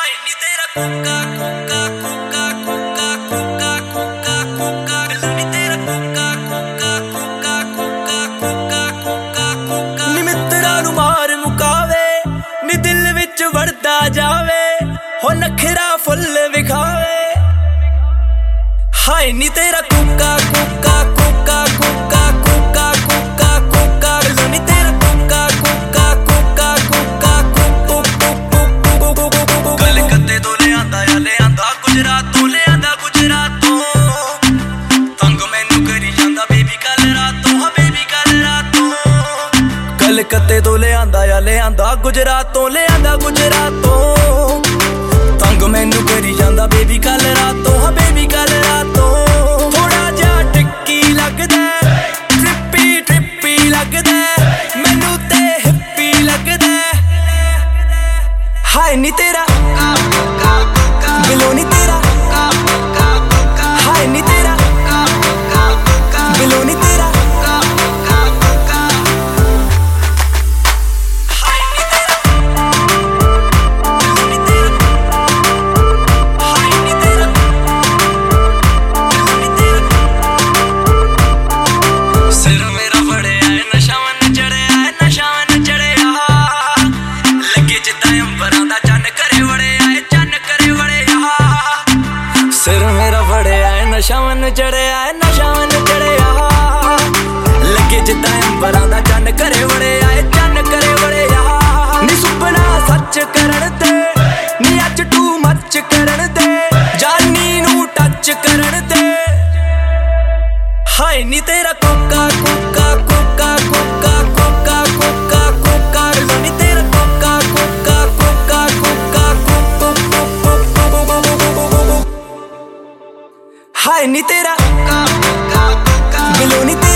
ਹਾਏ ਨੀ ਤੇਰਾ ਕੋਕਾ ਕੋਕਾ ਕੋਕਾ ਕੋਕਾ ਕੋਕਾ ਕੋਕਾ ਕੋਕਾ ਬਿੱਲੂ ਨੀ ਤੇਰਾ ਕੋਕਾ ਕੋਕਾ ਕੋਕਾ ਕੋਕਾ ਕੋਕਾ ਕੋਕਾ ਕੋਕਾ ਨੀ ਮਿੱਤਰਾਂ ਨੂੰ ਮਾਰ ਮੁਕਾਵੇ ਨੀ ਦਿਲ ਵਿੱਚ ਵੜਦਾ ਜਾਵੇ ਹੋ ਨਖਰਾ ਫੁੱਲ ਵਿਖਾਵੇ ਹਾਏ ਨੀ ਤੇਰਾ ਕੋਕਾ ਕੋਕਾ ਕੋਕਾ ਕੋਕਾ ਕੋਕਾ ਕੋਕਾ ਕੋਕਾ ਬਿੱਲੂ ਨੀ ਤੇਰਾ ਕੋਕਾ ਕੋਕਾ ਕੋਕਾ ਕੋਕਾ ਕੋਕਾ ਕਲਕੱਤੇ ਤੋਂ ਲਿਆਂਦਾ ਗੁਜਰਾਤ ਤੋਂ ਲਿਆਂਦਾ ਗੁਜਰਾਤ ਤੋਂ ਤੰਗ ਮੈਨੂੰ ਕਰੀ ਜਾਂਦਾ ਬੇਬੀ ਕੱਲ ਰਾਤ ਤੋਂ ਹਾਂ ਬੇਬੀ ਕੱਲ ਰਾਤ ਤੋਂ ਕਲਕੱਤੇ ਤੋਂ ਲਿਆਂਦਾ ਗੁਜਰਾਤ ਤੋਂ ਲਿਆਂਦਾ ਗੁਜਰਾਤ ਤੋਂ ਤੰਗ ਮੈਨੂੰ ਕਰੀ ਜਾਂਦਾ ਬੇਬੀ ਕੱਲ ਰਾਤ ਤੋਂ ਹਾਂ ਬੇਬੀ ਕੱਲ ਰਾਤ ਤੋਂ ਥੋੜਾ ਜਿਹਾ ਟਿੱਕੀ ਲੱਗਦਾ ਟ੍ਰਿਪੀ ਲੱਗਦਾ ਮੈਨੂੰ ਤੇ ਹਿੱਪੀ ਲੱਗਦਾ ਹਾਏ ਨੀ ਤੇਰਾ ਬਿੱਲੂ ਨੀ ਤੇਰਾ ਹਾਏ ਨੀ ਤੇਰਾ ਬਿੱਲੂ ਨੀ ਤੇਰਾ ਨਸ਼ਾ ਵਨ ਚੜਿਆ ਲੱਗੇ ਜਿੱਦਾਂ ਅੰਬਰਾਂ ਦਾ ਚੰਨ ਘਰੇ ਵੜਿਆ ਏ ਚੰਨ ਘਰੇ ਵੜਿਆ ਨੀ ਸੁਪਨਾ ਸੱਚ ਕਰਨ ਤੇ ਨੀ ਅੱਜ ਟੂ ਮੱਚ ਕਰਨ ਤੇ ਜਾਨੀ ਨੂੰ ਟੱਚ ਕਰਨ ਤੇ ਹਾਏ ਨੀ ਤੇਰਾ ਕੋਕਾ ਕੋਕਾ ਕੋਕਾ ਕੋਕਾ ਕੋਕਾ ਕੋਕਾ ਕੋਕਾ ਬਿੱਲੂ ਨੀ ਤੇਰਾ ਕੋਕਾ ਕੋਕਾ ਕੋਕਾ ਕੋਕਾ ਕੋਕਾ ਹਾਏ ਨੀ ਤੇਰਾ ਬਿੱਲੂ ਨੀ